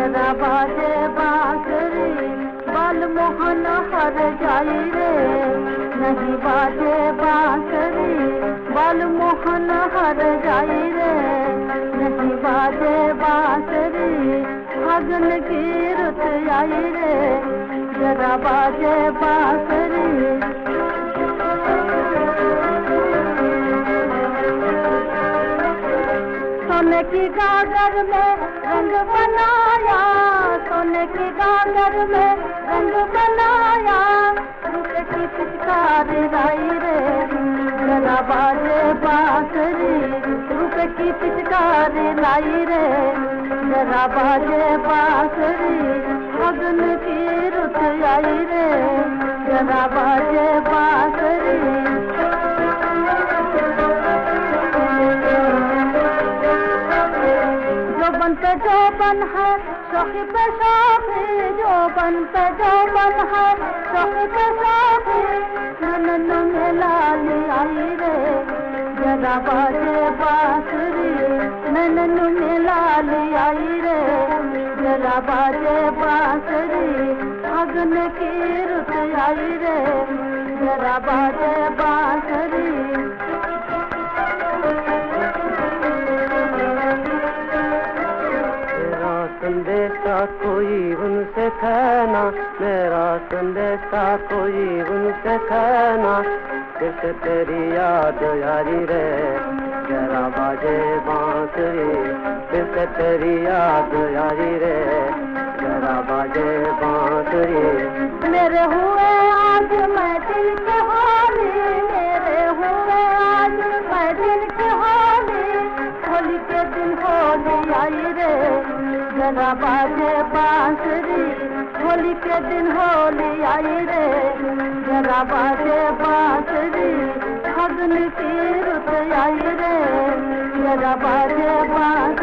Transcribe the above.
जरा बाजे बांसुरी बाल मोहन हर जाई रे। नहीं बाजे बांसुरी बाल मोहन हर जाई रे। नहीं बाजे बांसुरी फागुन की रुत आई रे। जरा बाजे बांसुरी सोने की गागर में रंग बनाया। सोने की गागर में रंग बनाया। रुपए की पिचकारी लाई रे। जरा बाजे बांसुरी रुपए की पिचकारी लाई रे। जरा बाजे बांसुरी फागुन की रुत आई रे। जरा बाजे बांसुरी पे जो बन है शौकी पे शौकी। जो बन पे जो बन है शौकी पे शौकी। नन्नू में लाली आई रे। जरा बाजे बांसुरी नन्नू में लाली आई रे। जरा बाजे बांसुरी फागुन की रुत आई रे। जरा बाजे बांसुरी संदेशा कोई उनसे कहना। मेरा संदेशा कोई उनसे कहना। किस तेरी याद यारी रे। जरा बाजे बांसुरी किस तेरी याद यारी रे। जरा बाजे बांसुरी मेरे हुए आज मैं दिल के होली। मेरे हुए आज मैं दिल के होली। होली के दिन होली आई रे। जरा बाजे बांसुरी होली के दिन होली आई रे। जरा बाजे बांसुरी फागुन की रुत आई रे। जरा बाजे बांसुरी